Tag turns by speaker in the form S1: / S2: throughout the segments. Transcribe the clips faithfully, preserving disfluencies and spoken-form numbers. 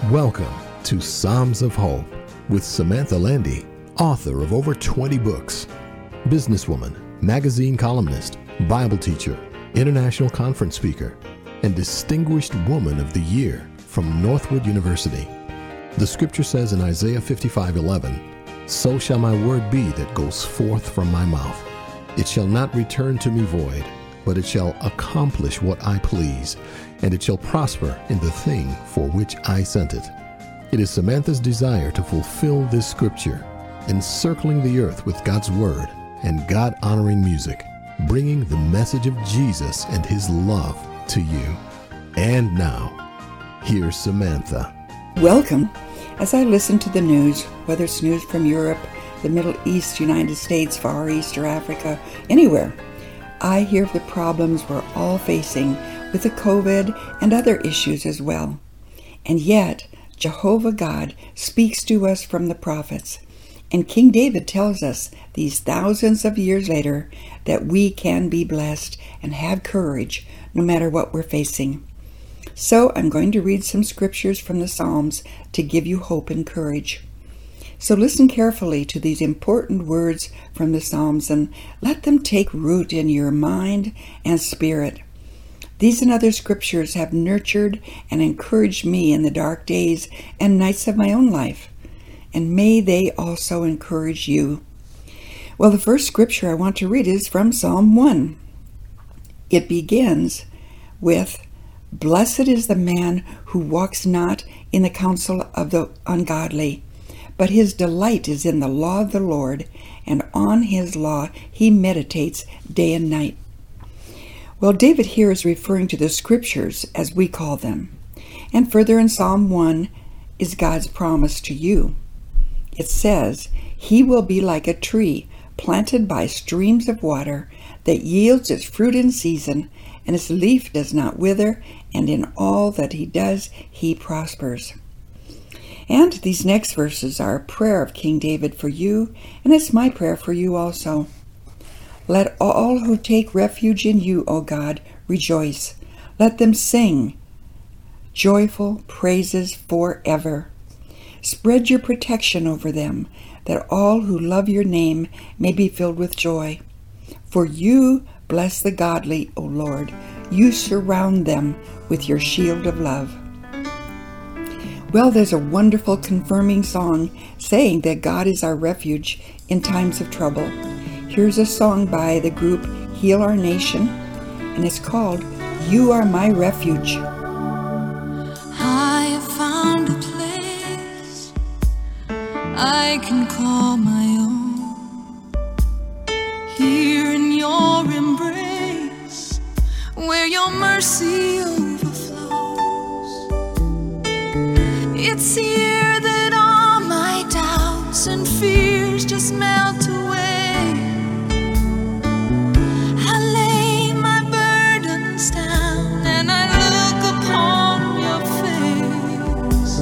S1: Welcome to Psalms of Hope with Samantha Landy, author of over twenty books, businesswoman, magazine columnist, Bible teacher, international conference speaker, and Distinguished Woman of the Year from Northwood University. The scripture says in Isaiah fifty-five eleven, "So shall my word be that goes forth from my mouth. It shall not return to me void, but it shall accomplish what I please, and it shall prosper in the thing for which I sent it." It is Samantha's desire to fulfill this scripture, encircling the earth with God's word and God-honoring music, bringing the message of Jesus and his love to you. And now, here's Samantha.
S2: Welcome. As I listen to the news, whether it's news from Europe, the Middle East, United States, Far East, or Africa, anywhere, I hear of the problems we're all facing with the COVID and other issues as well. And yet, Jehovah God speaks to us from the prophets. And King David tells us these thousands of years later that we can be blessed and have courage no matter what we're facing. So I'm going to read some scriptures from the Psalms to give you hope and courage. So listen carefully to these important words from the Psalms and let them take root in your mind and spirit. These and other scriptures have nurtured and encouraged me in the dark days and nights of my own life, and may they also encourage you. Well, the first scripture I want to read is from Psalm one. It begins with, "Blessed is the man who walks not in the counsel of the ungodly, but his delight is in the law of the Lord, and on his law he meditates day and night." Well, David here is referring to the scriptures as we call them. And further in Psalm one is God's promise to you. It says, "He will be like a tree planted by streams of water that yields its fruit in season, and its leaf does not wither, and in all that he does, he prospers." And these next verses are a prayer of King David for you, and it's my prayer for you also. "Let all who take refuge in you, O God, rejoice. Let them sing joyful praises forever. Spread your protection over them, that all who love your name may be filled with joy. For you bless the godly, O Lord. You surround them with your shield of love." Well, there's a wonderful confirming song saying that God is our refuge in times of trouble. Here's a song by the group Heal Our Nation, and it's called "You Are My Refuge."
S3: I have found a place I can call my own, here in your embrace, where your mercy overflows. It's here that all my doubts and fears just melt away. I lay my burdens down and I look upon your face.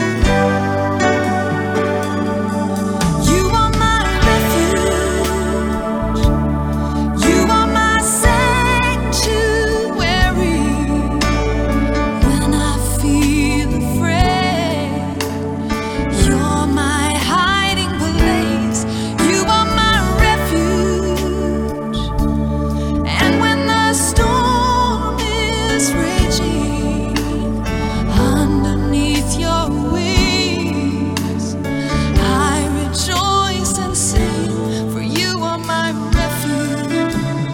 S3: You are my refuge. You are my sanctuary. When I feel afraid, you're my hiding place. You are my refuge. And when the storm is raging underneath your wings, I rejoice and sing, for you are my refuge.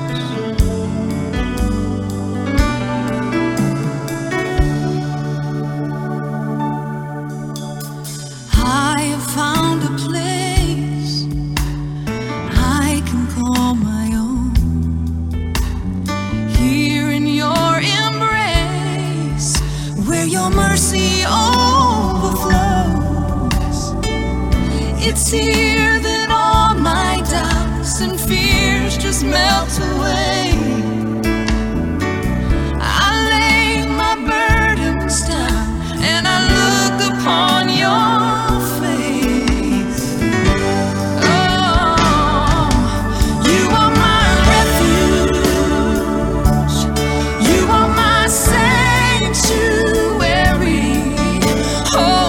S3: I have found a place I can call my own, here in your embrace, where your mercy overflows. It's here that all my doubts and fears just melt away. I lay my burdens down and I look upon your face. Oh, you are my refuge. You are my sanctuary. Oh,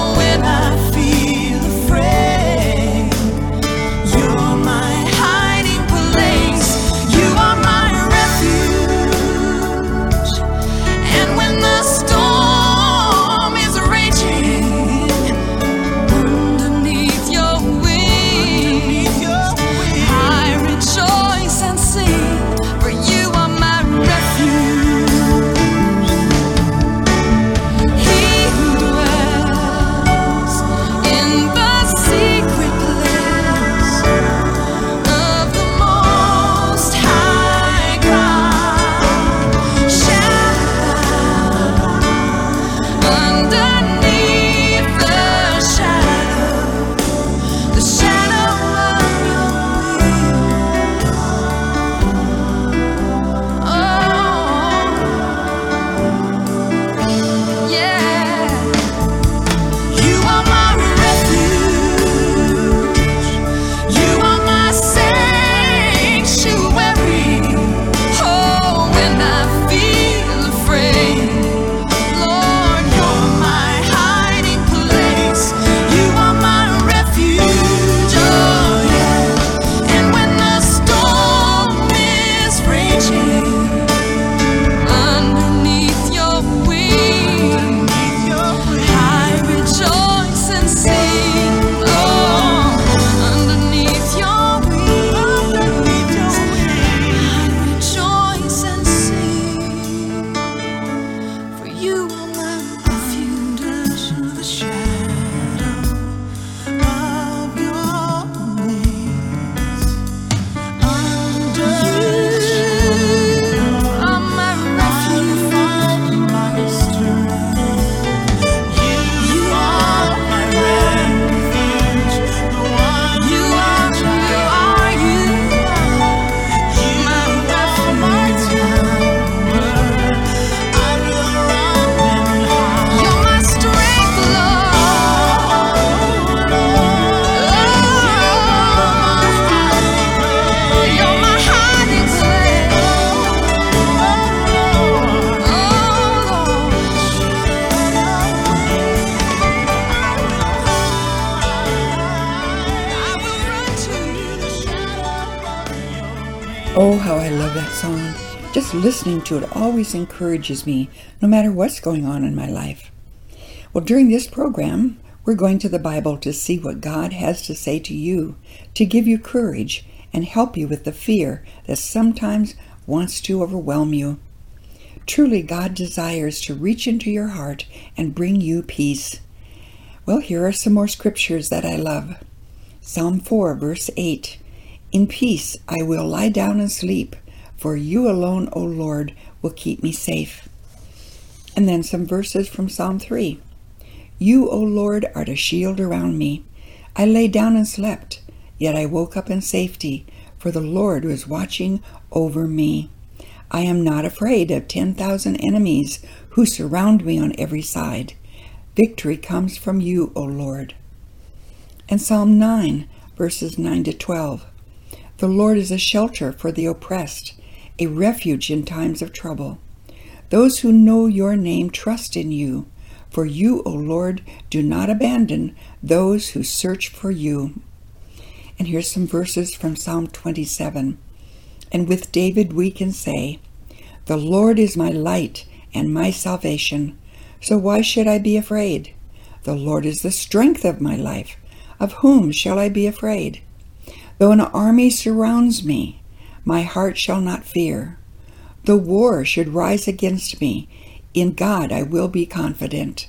S2: I love that song. Just listening to it always encourages me, no matter what's going on in my life. Well, during this program, we're going to the Bible to see what God has to say to you, to give you courage and help you with the fear that sometimes wants to overwhelm you. Truly, God desires to reach into your heart and bring you peace. Well, here are some more scriptures that I love. Psalm four, verse eight. In peace I will lie down and sleep, for you alone, O Lord, will keep me safe. And then some verses from Psalm three. You, O Lord, art a shield around me. I lay down and slept, yet I woke up in safety, for the Lord was watching over me. I am not afraid of ten thousand enemies who surround me on every side. Victory comes from you, O Lord. And Psalm nine, verses nine to twelve. The Lord is a shelter for the oppressed, a refuge in times of trouble. Those who know your name trust in you, for you, O Lord, do not abandon those who search for you. And here's some verses from Psalm twenty-seven. And with David we can say, the Lord is my light and my salvation, so why should I be afraid? The Lord is the strength of my life. Of whom shall I be afraid? Though an army surrounds me, my heart shall not fear. Though war should rise against me, in God I will be confident.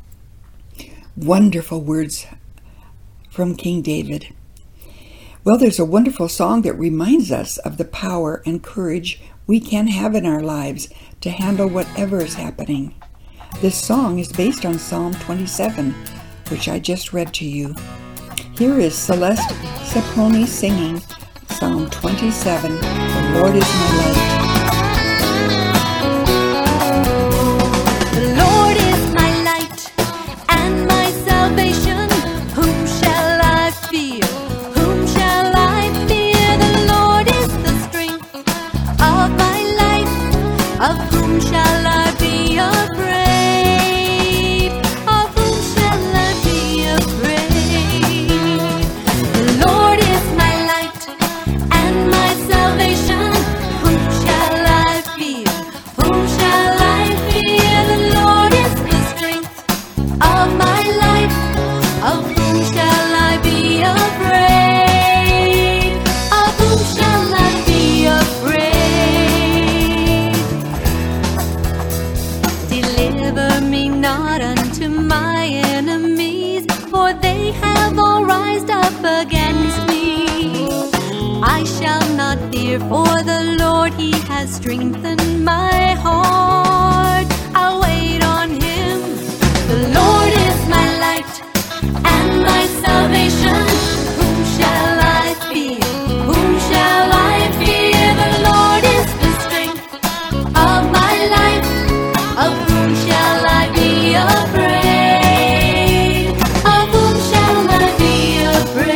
S2: Wonderful words from King David. Well, there's a wonderful song that reminds us of the power and courage we can have in our lives to handle whatever is happening. This song is based on Psalm twenty-seven, which I just read to you. Here is Celeste Saponi singing Psalm twenty-seven, The Lord is my light.
S3: The Lord is my light and my salvation. Whom shall I fear? Whom shall I fear? The Lord is the strength of my life. Of whom shall I be afraid? Of whom shall I be afraid? The Lord is my light and my salvation. Whom shall I fear? Whom shall I fear? The Lord is the strength of my life. Of whom shall I be afraid? Of whom shall I be afraid? Deliver me not unto my enemies, for they have all rised up against me. I shall not fear, for the Lord, He has strengthened my heart. I'll wait on Him. The Lord is my light and my salvation. Whom shall I fear? Whom shall I fear? The Lord is the strength of my life. Of whom shall I be afraid? Of whom shall I be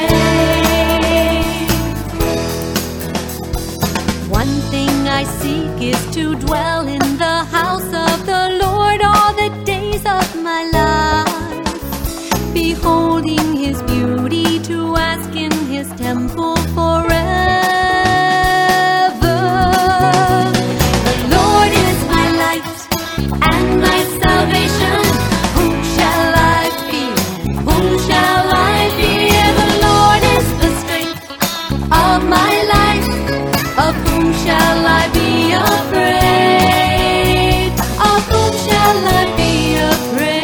S3: afraid? One thing I seek is to dwell in the house of the Lord all the days of my life, beholding His beauty, to ask in His temple forever. The Lord is my light and my salvation. Whom shall I fear? Whom shall I fear? The Lord is the strength of my life. Of whom shall I be afraid? Of whom shall I be afraid?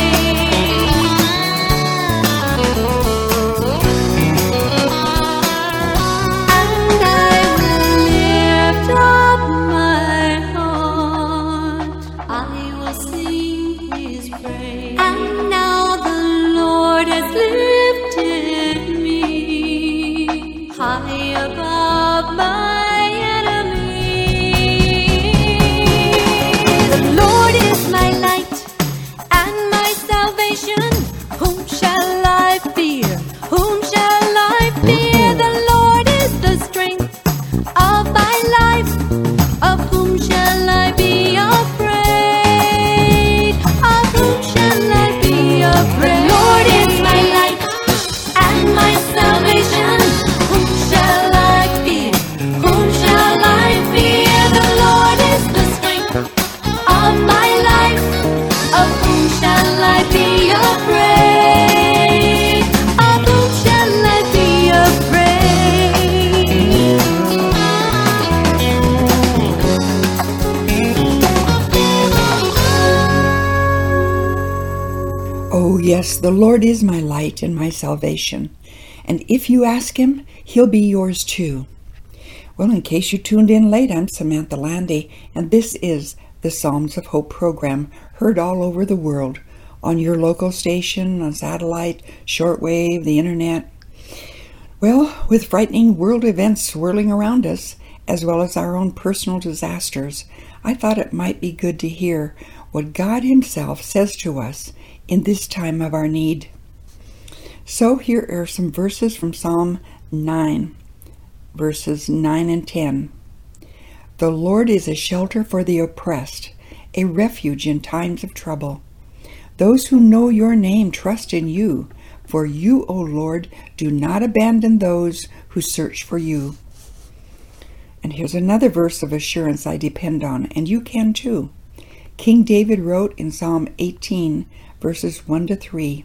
S3: And I will lift up my heart. I will sing His praise. And now the Lord has lifted me high above my enemies. The Lord is my light and my salvation. Whom shall I fear? Whom shall I fear? The Lord is the strength of my life. Of whom shall I be afraid? Of whom shall I be afraid? The Lord is my light
S2: Yes, the Lord is my light and my salvation. And if you ask him, he'll be yours too. Well, in case you tuned in late, I'm Samantha Landy, and this is the Psalms of Hope program, heard all over the world, on your local station, on satellite, shortwave, the internet. Well, with frightening world events swirling around us, as well as our own personal disasters, I thought it might be good to hear what God himself says to us in this time of our need. So here are some verses from Psalm nine. Verses nine and ten. The Lord is a shelter for the oppressed, a refuge in times of trouble. Those who know your name trust in you, for you, O Lord, do not abandon those who search for you. And here's another verse of assurance I depend on, and you can too. King David wrote in Psalm eighteen, verses one to three.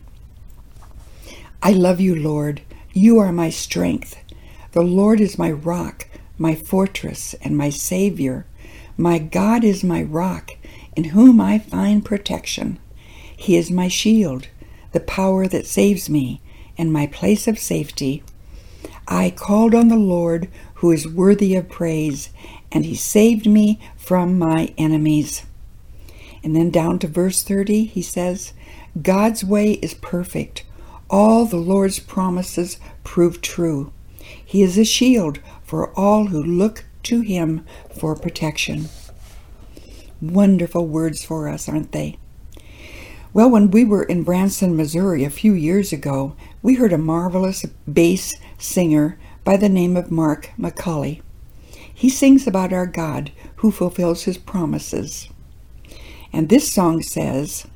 S2: I love you, Lord. You are my strength. The Lord is my rock, my fortress, and my Savior. My God is my rock, in whom I find protection. He is my shield, the power that saves me, and my place of safety. I called on the Lord, who is worthy of praise, and he saved me from my enemies. And then down to verse thirty, he says, God's way is perfect. All the Lord's promises prove true. He is a shield for all who look to him for protection. Wonderful words for us, aren't they? Well, when we were in Branson, Missouri a few years ago, we heard a marvelous bass singer by the name of Mark McCauley. He sings about our God who fulfills his promises. And this song says,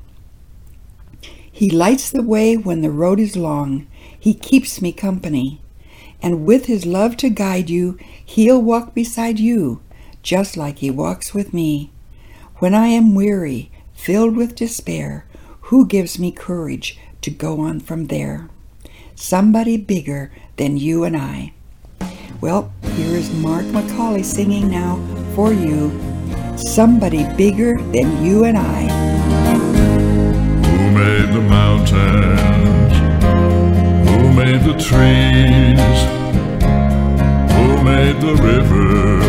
S2: He lights the way when the road is long. He keeps me company. And with his love to guide you, he'll walk beside you, just like he walks with me. When I am weary, filled with despair, who gives me courage to go on from there? Somebody bigger than you and I. Well, here is Mark McCauley singing now for you. Somebody bigger than you and I.
S4: Who made the mountains? Who made the trees? Who made the river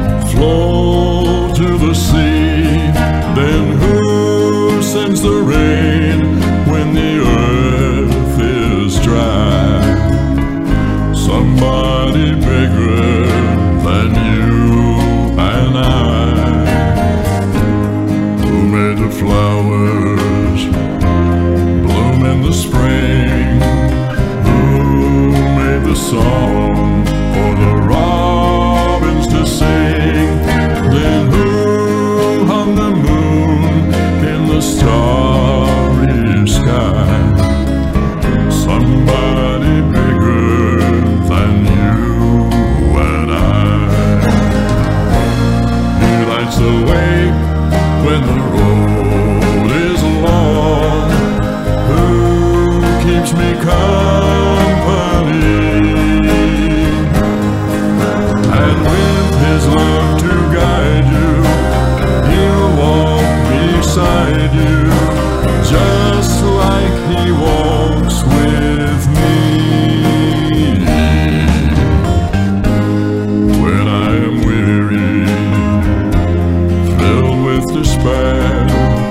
S4: flow to the sea? Then who sends the rain when the earth is dry? Somebody bigger than you and I. Who made the flowers bloom in the spring? Who made the song for the robins to sing? Then who hung the moon in the starry sky? Somebody bigger than you and I. He lights the way when the road is long. Who keeps me company? And with his love to guide you, he'll walk beside you, just like he walks with me. When I am weary, filled with despair,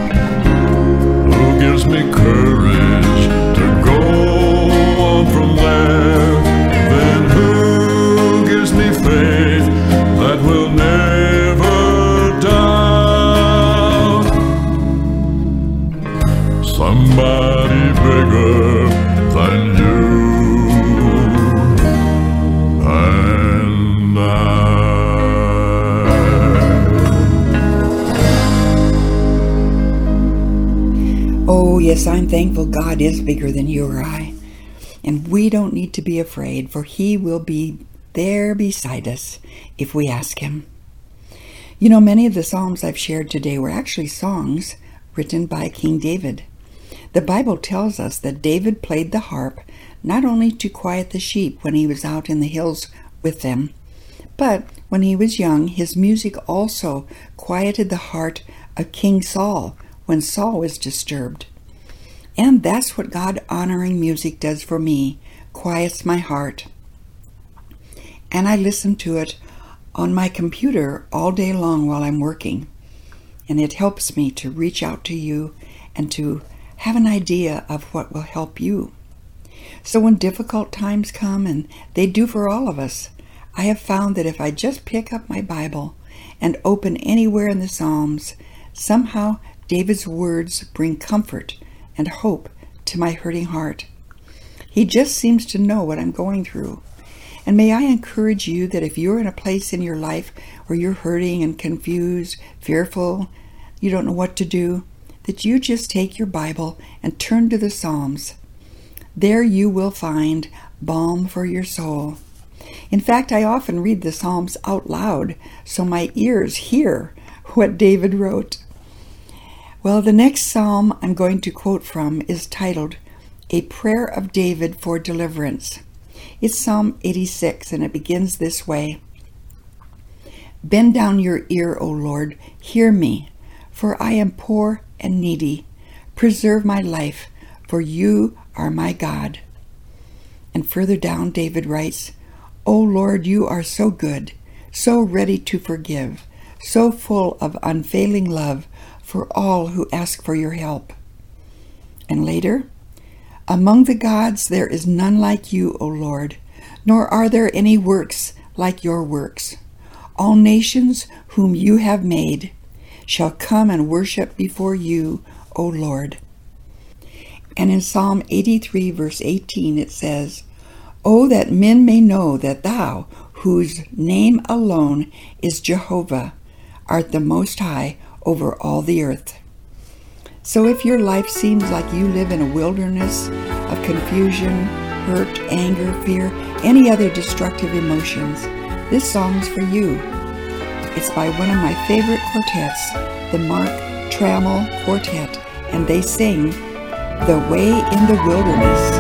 S4: who gives me courage to go on from there? Then who gives me faith that will never doubt? Somebody bigger than you and I.
S2: Oh, yes, I'm thankful God is bigger than you or I. And we don't need to be afraid, for he will be there beside us if we ask him. You know, many of the Psalms I've shared today were actually songs written by King David. The Bible tells us that David played the harp not only to quiet the sheep when he was out in the hills with them, but when he was young, his music also quieted the heart of King Saul when Saul was disturbed. And that's what God-honoring music does for me, quiets my heart. And I listen to it on my computer all day long while I'm working. And it helps me to reach out to you and to have an idea of what will help you. So when difficult times come, and they do for all of us, I have found that if I just pick up my Bible and open anywhere in the Psalms, somehow David's words bring comfort and hope to my hurting heart. He just seems to know what I'm going through. And may I encourage you that if you're in a place in your life where you're hurting and confused, fearful, you don't know what to do, that you just take your Bible and turn to the Psalms. There you will find balm for your soul. In fact, I often read the Psalms out loud so my ears hear what David wrote. Well, the next psalm I'm going to quote from is titled, A Prayer of David for Deliverance. It's Psalm eighty-six, and it begins this way. Bend down your ear, O Lord, hear me, for I am poor and needy. Preserve my life, for you are my God. And further down, David writes, O Lord, you are so good, so ready to forgive, so full of unfailing love for all who ask for your help. And later, among the gods there is none like you, O Lord, nor are there any works like your works. All nations whom you have made shall come and worship before you, O Lord. And in Psalm eighty-three, verse eighteen, it says, Oh, that men may know that thou, whose name alone is Jehovah, art the Most High over all the earth. So if your life seems like you live in a wilderness of confusion, hurt, anger, fear, any other destructive emotions, this song's for you. It's by one of my favorite quartets, the Mark Trammell Quartet, and they sing, The Way in the Wilderness.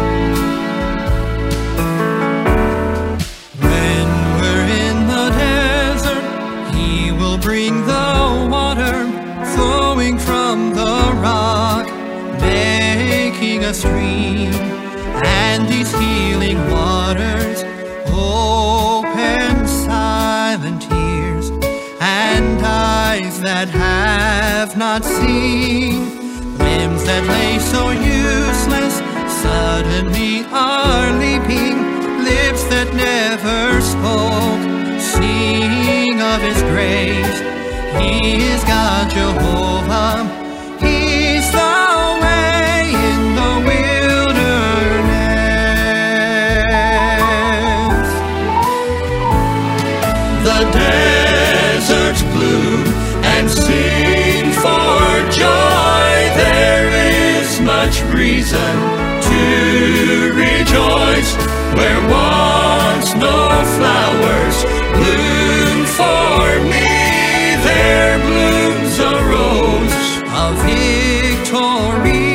S5: When we're in the desert, He will bring the water flowing from the rock, making a stream, and these healing waters open silent ears and eyes that have not seen, limbs that lay so useless suddenly are leaping, lips that never spoke sing of His grace. He is God Jehovah, He's the way in the wilderness.
S4: The deserts bloom and sing for joy. There is much reason to rejoice. Where once no flowers bloom for me, there blooms a rose
S5: of victory.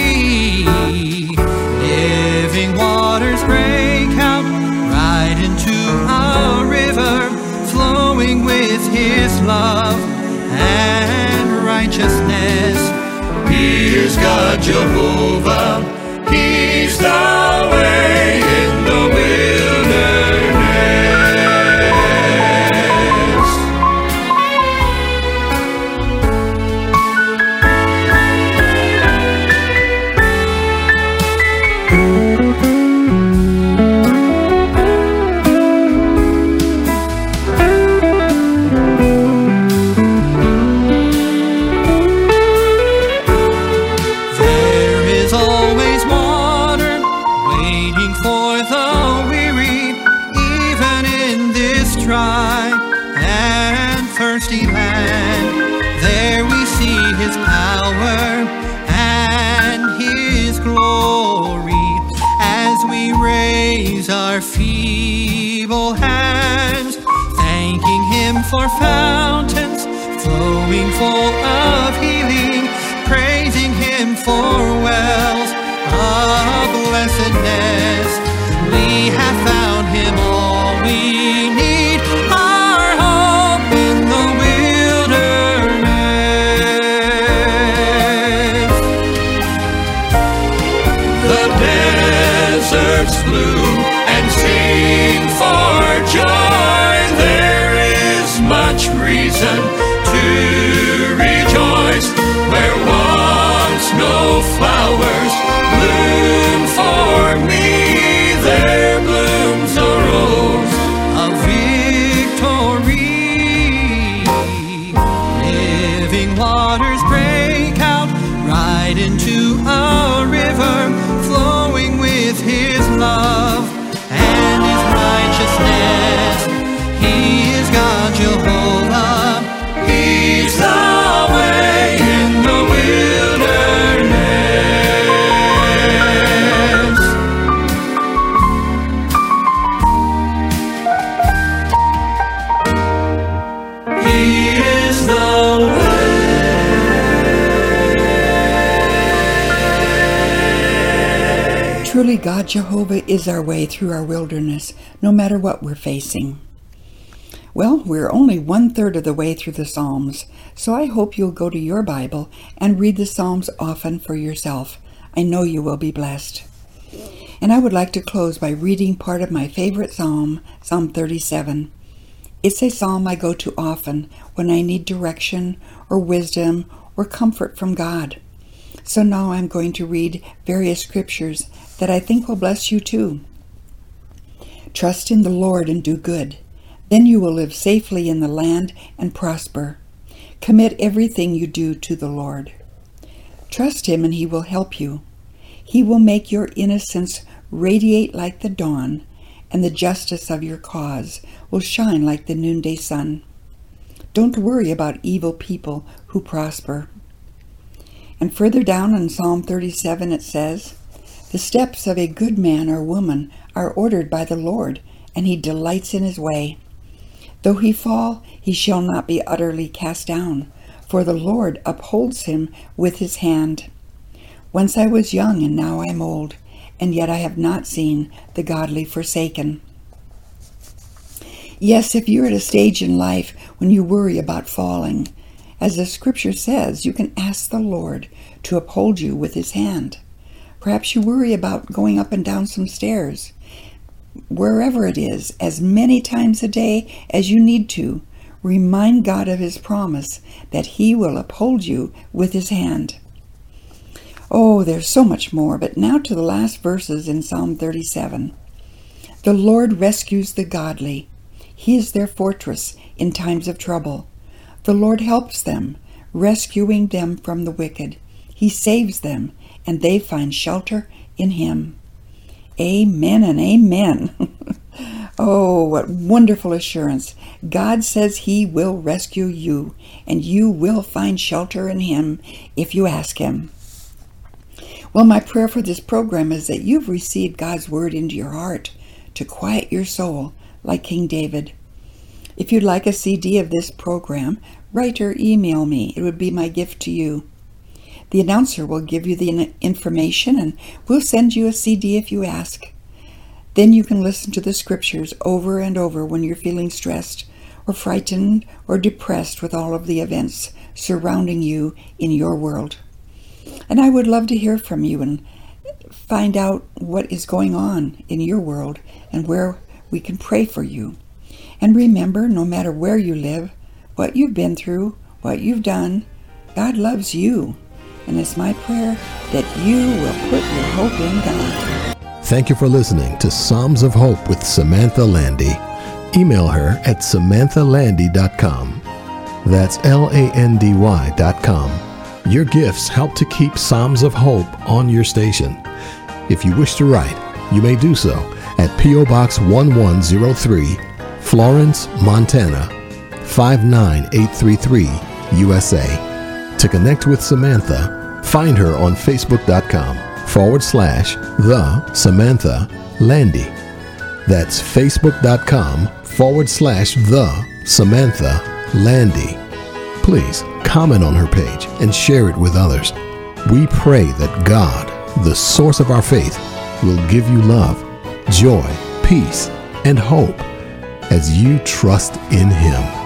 S5: Living waters break out right into a river, flowing with His love and righteousness.
S4: He is God Jehovah, He's the way in the wilderness.
S5: There is always water waiting for the weary, even in this dry and thirsty land. There we see His power and His glory as we raise our feeble hands, thanking Him for fountains flowing full of healing, praising Him for wells of blessedness. We have found Him all we need, our hope in the wilderness.
S4: deserts bloom, and sing for joy. There is much reason to rejoice where once no flowers bloom for me. There blooms a rose
S5: of victory. Living waters break out right into a river, flowing with His love and His righteousness. He is God Jehovah.
S4: He's the way in the wilderness. He is the way.
S2: Truly, God Jehovah is our way through our wilderness, no matter what we're facing. Well, we're only one-third of the way through the Psalms, so I hope you'll go to your Bible and read the Psalms often for yourself. I know you will be blessed. And I would like to close by reading part of my favorite Psalm, Psalm thirty-seven. It's a psalm I go to often when I need direction or wisdom or comfort from God. So now I'm going to read various scriptures that I think will bless you too. Trust in the Lord and do good. Then you will live safely in the land and prosper. Commit everything you do to the Lord. Trust Him and He will help you. He will make your innocence radiate like the dawn, and the justice of your cause will shine like the noonday sun. Don't worry about evil people who prosper. And further down in Psalm thirty-seven it says, "The steps of a good man or woman are ordered by the Lord, and He delights in his way. Though he fall, he shall not be utterly cast down, for the Lord upholds him with His hand. Once I was young, and now I am old, and yet I have not seen the godly forsaken." Yes, if you're at a stage in life when you worry about falling, as the scripture says, you can ask the Lord to uphold you with His hand. Perhaps you worry about going up and down some stairs. Wherever it is, as many times a day as you need to, remind God of His promise that He will uphold you with His hand. Oh, there's so much more, but now to the last verses in Psalm thirty-seven. The Lord rescues the godly. He is their fortress in times of trouble. The Lord helps them, rescuing them from the wicked. He saves them, and they find shelter in Him. Amen and amen. Oh, what wonderful assurance. God says He will rescue you, and you will find shelter in Him if you ask Him. Well, my prayer for this program is that you've received God's word into your heart to quiet your soul like King David. If you'd like a C D of this program, write or email me. It would be my gift to you. The announcer will give you the information, and we'll send you a C D if you ask. Then you can listen to the scriptures over and over when you're feeling stressed or frightened or depressed with all of the events surrounding you in your world. And I would love to hear from you and find out what is going on in your world and where we can pray for you. And remember, no matter where you live, what you've been through, what you've done, God loves you. And it's my prayer that you will put your hope in God.
S1: Thank you for listening to Psalms of Hope with Samantha Landy. Email her at samantha landy dot com. That's L A N D Y dot com. Your gifts help to keep Psalms of Hope on your station. If you wish to write, you may do so at P O Box one one zero three, Florence, Montana five nine eight three three, U S A. To connect with Samantha, find her on facebook.com forward slash the Samantha Landy. That's facebook.com forward slash the Samantha Landy. Please comment on her page and share it with others. We pray that God, the source of our faith, will give you love, joy, peace, and hope as you trust in Him.